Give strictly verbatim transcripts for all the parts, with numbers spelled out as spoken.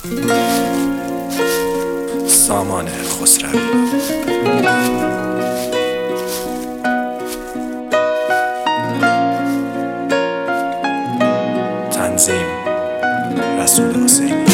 سامان خسروی. تنظیم رسول حسینی.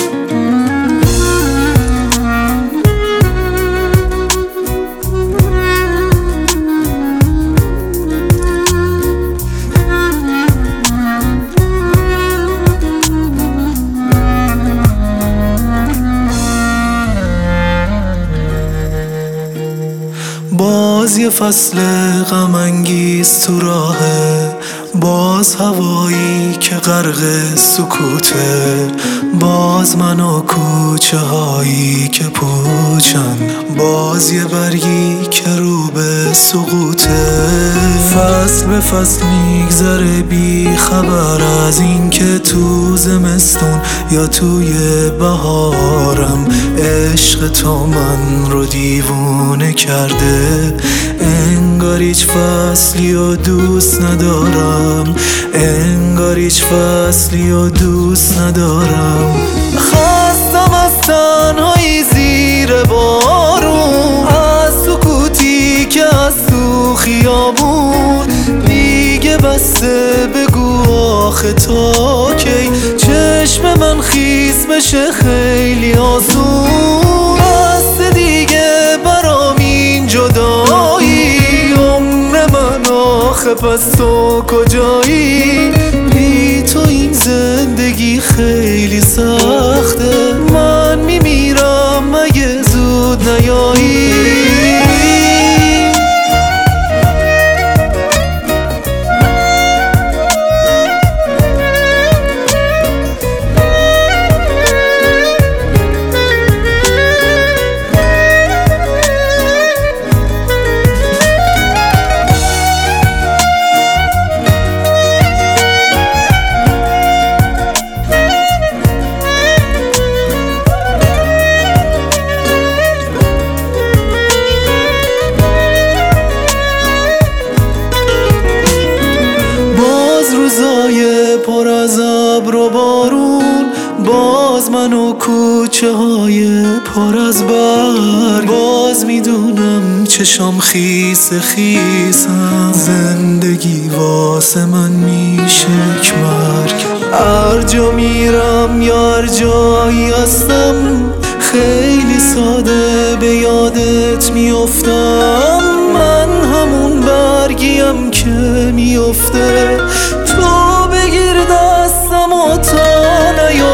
باز یه فصل غم انگیز تو راهه، باز هوایی که غرق سکوته، باز من و کوچه هایی که پوچن، باز یه برگی که رو به سقوطه. فصل به فصل میگذره بی خبر از این که تو زمستون یا توی بهارم عشق تو من رو دیوونه کرده. انگار هیچ فصلی و دوست ندارم، انگار هیچ فصلی و دوست ندارم. خستم از تنهایی زیر بارون، از سکوتی که از تو خیابون دیگه بسته. بگو آخه تا کی چشم من خیس بشه خیلی آسون. بسته دیگه برام این جدایی، عمر من آخه پس تو کجایی؟ بی تو این زندگی خیلی سخته، من میمیرم مگه زود نیایی؟ روزای پر از ابر و بارون، باز من و کوچه های پر از برگ، باز میدونم چشام خیس خیسم، زندگی واسه من میشه یک مرگ. هر جا میرم یا هر جایی هستم خیلی ساده به یادت میافتم. من همون برگیم که میافته، تو بگیر دستم و تا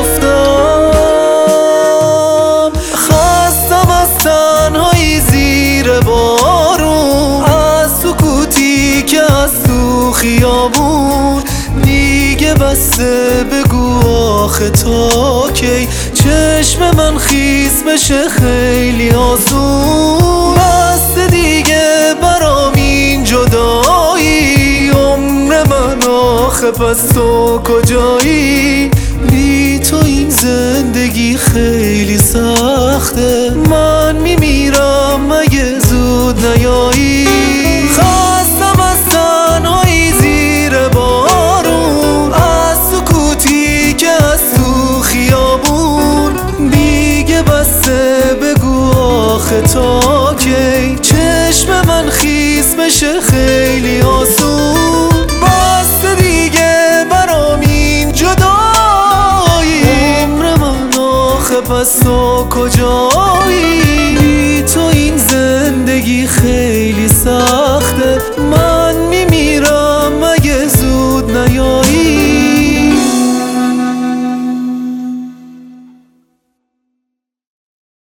نیافتم. خستم از تنهایی زیر بارون، از سکوتی که از تو خیابون دیگه بسته. بگو آخه تا کی چشم من خیس بشه خیلی آسون. بسته دیگه برام این جدایی، عمر من آخه پس تو کجایی؟ بی تو این زندگی خیلی سخته، من میمیرم مگه زود نیایی؟ خستم از تنهایی زیر بارون، از سکوتی که از تو خیابون دیگه بسته. بگو آخه تا کی چشم من خیس بشه خیلی آسون. بسته دیگه برام این جدایی، عمر من آخه پس تو کجایی؟ بی تو این زندگی خیلی سخته، من